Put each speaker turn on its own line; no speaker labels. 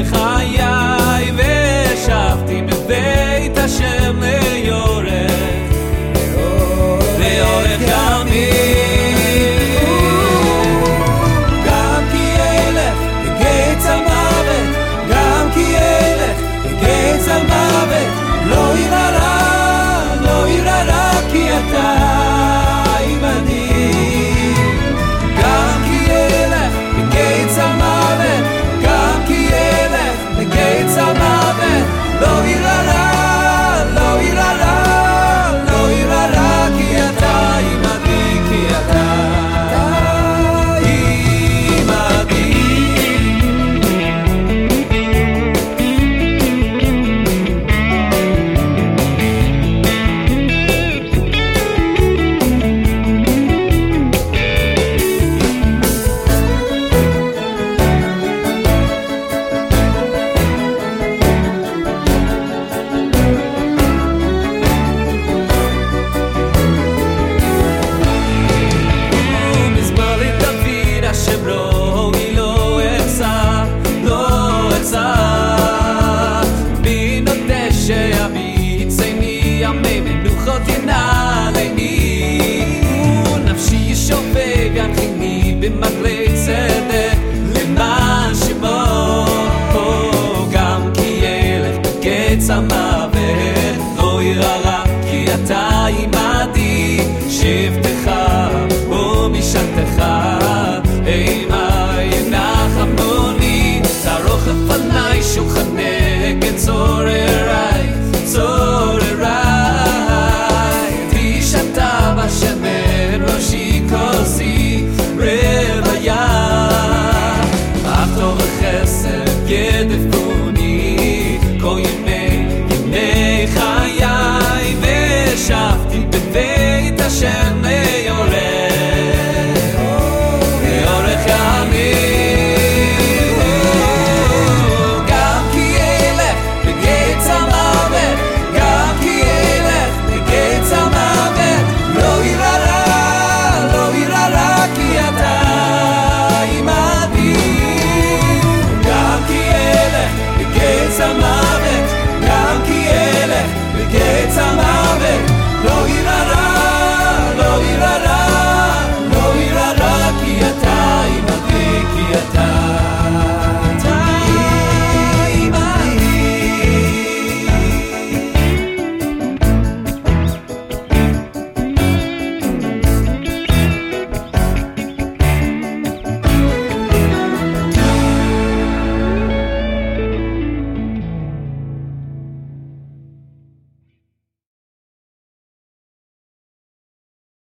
בחיי ושבתי בבית השם לאורך ימים. גם כי אלך בגיא המוות, גם כי אלך בגיא המוות, לא יירא רע, לא יירא רע, כי אתה עימדי. גם כי אלך בגיא המוות, גם כי אלך בגיא המוות, לא יירא רע, לא יירא רע, לא יירא רע, כי אתה עימדי, כי אתה במגלי צדק למען שמו, גם כי ילך בגיא המוות.